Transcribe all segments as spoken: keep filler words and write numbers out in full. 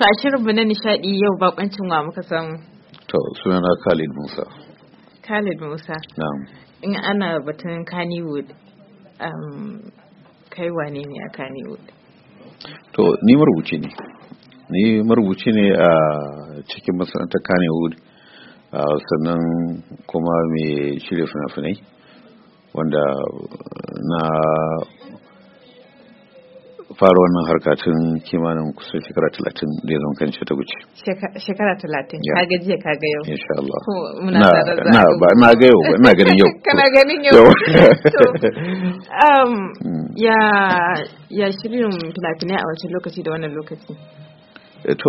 a shirinmu na nishadi yau bakoncin wa muka samu. To sunana Khalid Musa. Khalid Musa. Na'am. In ana batun Kannywood, um, kai wane ne a Kannywood? To ni marubuci ne. Ni marubuci ne a cikin masana'antar Kannywood, sannan kuma mai shirya fina-finai wanda na fara wannan harka tun kimanin kusan shekara talatin da ya zama kan ta guce. Shekara talatin? Ka ga jiya ka ga yau? Insha Allah. Muna tare da na ba na ga yau ba ina ganin yau. Kana ganin yau. um ya ya shirin fina-finai a wancan lokaci da wannan lokaci? To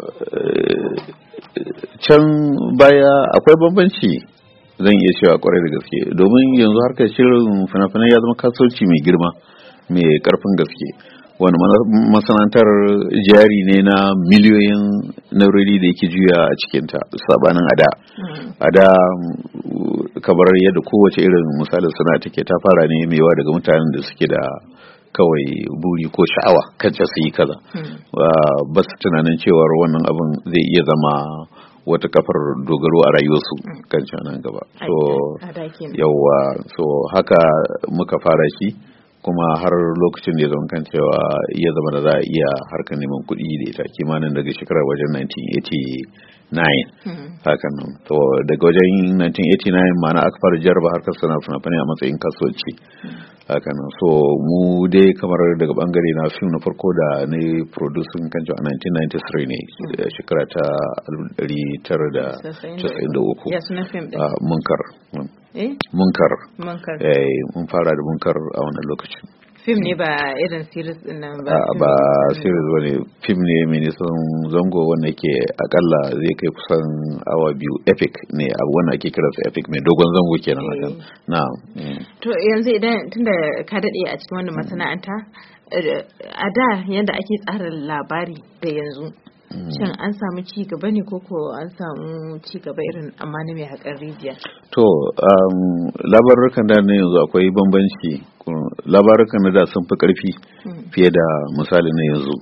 can baya akwai bambanci zan iya cewa kwarai da gaske, domin yanzu harkar shirin fina-finai ya zama kasuwanci mai girma mai karfin gaske, wani masana'antar jari ne na miliyoyin naurori da yake juya a cikinta sabanin ada. Ada kamar yadda kowace irin misali sana'a take ta fara ne maiwa daga mutanen da suke da kawai buri ko sha'awa kan su yi kaza, ba su tunanin cewar wannan abin zai iya zama wata kafar dogaro a rayuwarsu kan nan gaba. So yawa, so haka muka fara shi, kuma har lokacin da ya zama kan cewa ya zama da za a iya harkar neman kuɗi da ita kimanin daga shekarar wajen nineteen eighty-nine. Hakan nan, to daga wajen nineteen eighty-nine ma'ana aka fara jarraba harkar sana fina-finai a matsayin kasuwanci. Hakan nan, so mu dai kamar daga bangare na fim na farko da na producing kan a nineteen ninety-three ne, shekara ta ɗari tara da casa'in da uku. Ya suna fim ɗin? Munkar. Eh? Munkar. Munkar. Eh, mun fara da Munkar a wannan lokacin. Fim ne ba irin series din nan ba? Ba series ba ne, fim ne mai nisan zango wanda yake akalla zai kai kusan awa biyu. Epic ne, abu wanda ake kiransa epic, mai dogon zango kenan hakan. Na'am. To yanzu idan tunda ka dade a cikin wannan masana'anta, a da yanda ake tsara labari da yanzu, shin an samu ci gaba ne koko an samu ci gaba irin amma na mai haƙar rijiya? To labarukan da na yanzu akwai bambanci. Labarukan na da sun fi ƙarfi fiye da misali na yanzu,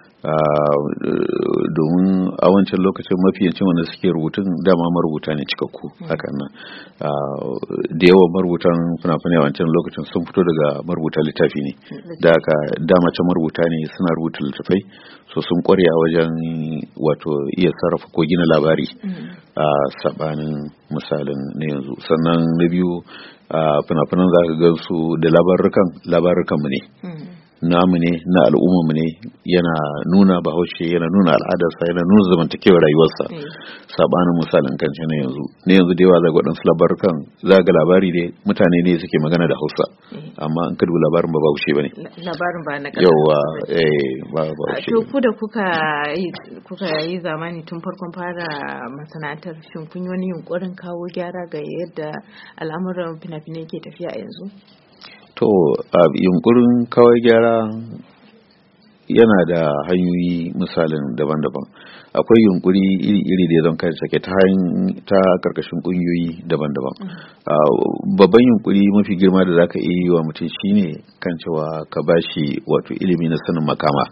domin a wancan lokacin mafi yancin wanda suke rubutun dama marubuta ne cikakku. Hakan nan, da yawan marubutan fina-finai a wancan lokacin sun fito daga marubuta littafi ne, da aka dama can marubuta ne suna rubuta littafai, so sun kware a wajen wato iya sarrafa ko gina labari a sabanin misalin na yanzu. Sannan na biyu, fina-finan za ka gan su da labarukan labarukan mu ne, namu ne, na al'ummarmu ne, yana nuna bahaushe, yana nuna al'adarsa, yana nuna zamantakewar rayuwarsa, sabanin misalin kan na yanzu. Ne yanzu da yawa zaga waɗansu labarukan za ga labari ne mutane ne suke magana da Hausa, amma an ka duba labarin ba bahaushe ba ne. Labarin ba na ƙasa. Yawa, eh, ba bahaushe. To ku da kuka yi kuka yi zamani tun farkon fara masana'antar, shin kun yi wani yunkurin kawo gyara ga yadda al'amuran fina-finai ke tafiya a yanzu? To yunkurin kawai gyara yana da hanyoyi misalin daban-daban. Akwai yunkuri iri-iri da ya zan kai sake ta ta karkashin kungiyoyi daban-daban. Babban yunkuri mafi girma da zaka iya yi wa mutum shine kan cewa ka bashi wato ilimi na sanin makama.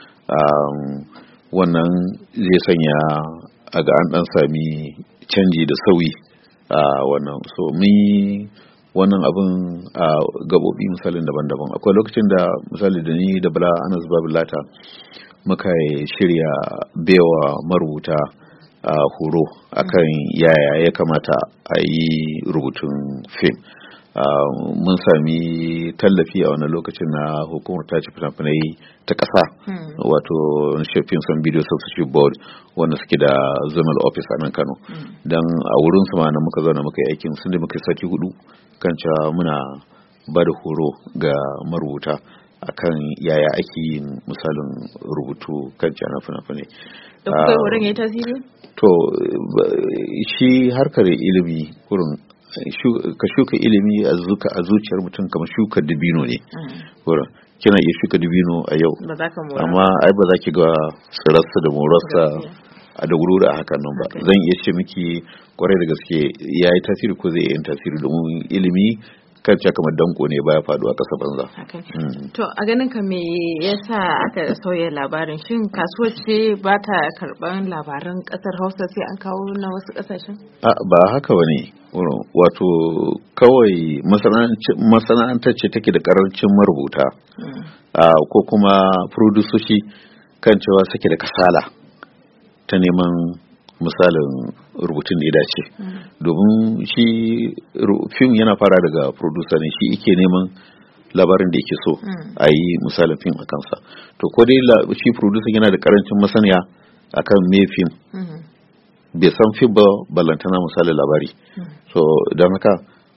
Wannan zai sanya a ga an dan sami canji da sauyi a wannan. So mun wannan abin a gabobi misalin daban-daban. Akwai lokacin da misali da ni da Bala Anas Babilata muka shirya bewa marubuta a horo akan yaya ya kamata a yi rubutun fim. Mun sami tallafi a wannan lokacin na hukumar tace fina-finai ta ƙasa, wato Sheffield Film Video Substitute Board, wanda suke da zonal office a nan Kano. Don a wurin su ma na muka zauna muka yi aikin, sun da muka sati hudu kan cewa muna ba da horo ga marubuta akan yaya ake yin misalin rubutu kan cewa na fina-finai. Da kuka yi horon ya yi tasiri? To shi harkar ilimi kurin ka shuka ilimi a zuciyar mutum kamar shukar dabino ne. Kina iya shuka dabino a yau, amma ai ba za ki ga tsirarsa da morarsa a da wuri a hakan nan ba. Zan iya ce miki kwarai da gaske ya yi tasiri ko zai yi tasiri, domin ilimi kan cewa kamar danko ne baya faduwa ƙasa banza. To a ganin ka me yasa aka sauya labarin, shin kasuwar ce ba ta karban labaran ƙasar Hausa sai an kawo na wasu ƙasashen? Ba haka bane, wato kawai masana'antar ce take da karancin marubuta ko kuma produsoshi kan cewa suke da kasala ta neman misalin rubutun da ya dace. Domin shi fim yana fara daga producer ne, shi yake neman labarin da yake so a yi misalin fim a kansa. To ko dai shi producer yana da karancin masaniya akan me fim, bai san fim ba ballantana misalin labari. So don haka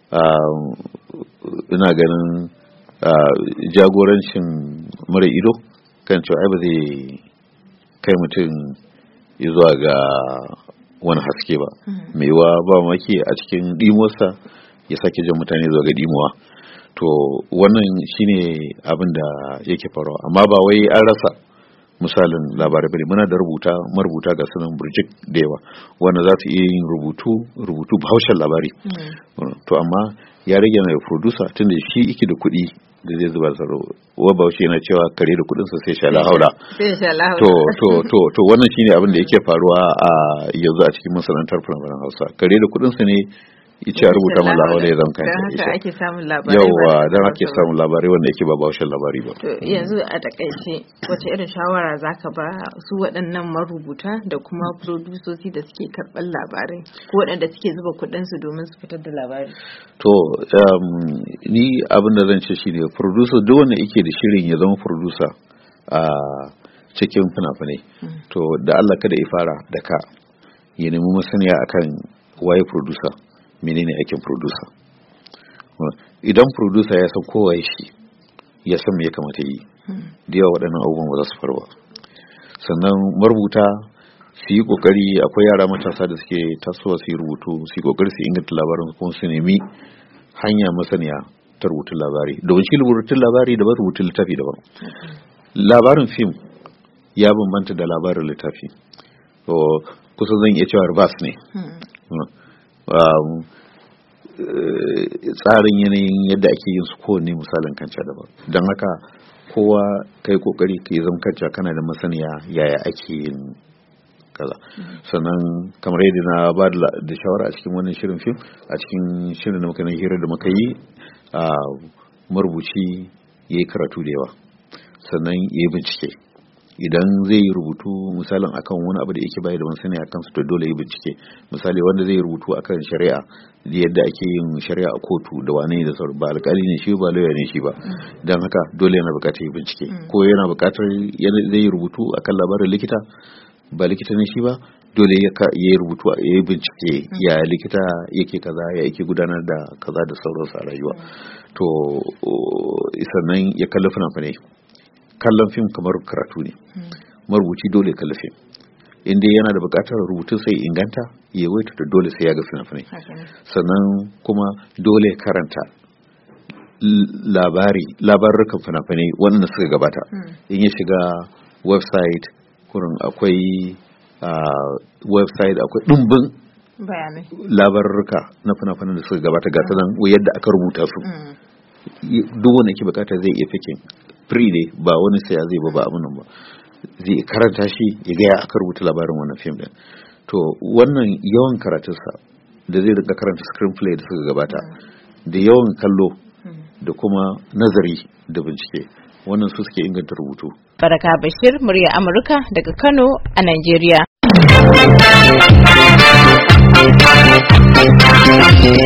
ina ganin jagorancin mara ido kan cewa ai ba zai kai mutum zuwa ga wani haske ba. Mai yiwa ba maki a cikin dimuwarsa ya sake jan mutane zuwa ga dimuwa. To wannan shine abin da yake faruwa, amma ba wai an rasa misalin labarai bane. Muna da rubuta marubuta ga sunan burjik da yawa wanda za su iya yin rubutu rubutu haushen labari. To amma ya rage na producer tunda shi yake da kuɗi da zai zuba tsaro. Wa baushe yana cewa kare da kudinsa sai sha lahaula. To to to to wannan shine abin da yake faruwa a yanzu a cikin masana'antar fina-finan Hausa. Kare da kudinsa ne yace a rubuta mana lahaula ya zama kanta. Dan haka ake samun labarai. Yawa dan ake samun labarai wanda yake ba baushen labari ba. To yanzu a takaice wace irin shawara zaka ba su waɗannan marubuta da kuma producers da suke karɓar labarai ko waɗanda suke zuba kuɗin su domin su fitar da labari? To ni abin da zan ce shine producer duk wanda yake da shirin ya zama producer a cikin fina-finai, to da Allah kada ya fara da ka ya nemi masaniya akan waye producer, menene aikin producer. Idan producer ya san kowa shi ya san me ya kamata yi, da yawa waɗannan abubuwan ba za su faru ba. Sannan marubuta su yi kokari, akwai yara matasa da suke tasowa su yi rubutu, su yi kokari su inganta labarin kuma su nemi hanya masaniya ta rubutun labari, domin shi rubutun labari daban, rubutun littafi daban. Labarin fim ya bambanta da labarin littafi, to kusa zan iya cewa reverse ne. Tsarin yanayin yadda ake yin su kowanne misalin kanca daban, don haka kowa kai kokari ka yi zama kanca kana da masaniya yaya ake yin kaza. Sannan kamar yadda na ba da shawara a cikin wannan shirin fim, a cikin shirin da muka na hira da muka yi, a marubuci ya yi karatu da yawa, sannan ya yi bincike. Idan zai yi rubutu misalin akan wani abu da yake bai da masani a kansu, to dole ya bincike. Misali wanda zai rubutu akan shari'a, yadda ake yin shari'a a kotu da wane da sauran, ba alƙali ne shi ba lauya ne shi ba, don haka dole yana buƙatar ya bincike. Ko yana buƙatar zai yi rubutu akan labarin likita, ba likita ne shi ba, dole ya yi rubutu ya yi bincike ya likita yake kaza, ya yake gudanar da kaza da sauransu a rayuwa. To sannan ya kalli fina-finai. Kallon fim kamar karatu ne, marubuci dole kalli fim. Inda yana da bukatar rubutun sai inganta, ya waita da dole sai ya ga fina-finai. Sannan kuma dole karanta labari labarukan fina-finai wanda suka gabata. In ya shiga website kurin akwai website akwai ɗumbin bayanai labaruka na fina-finan da suka gabata ga sanan yadda aka rubuta su. Duk wanda ke bukata zai iya fikin free ne, ba wani saya zai ba ba abin nan ba, zai karanta shi ya ga ya aka rubuta labarin wannan film din. To wannan yawan karatunsa da zai rika karanta screenplay da suka gabata, da yawan kallo da kuma nazari da bincike, wannan su suke inganta rubutu. Baraka Bashir, murya Amurka daga Kano a Najeriya.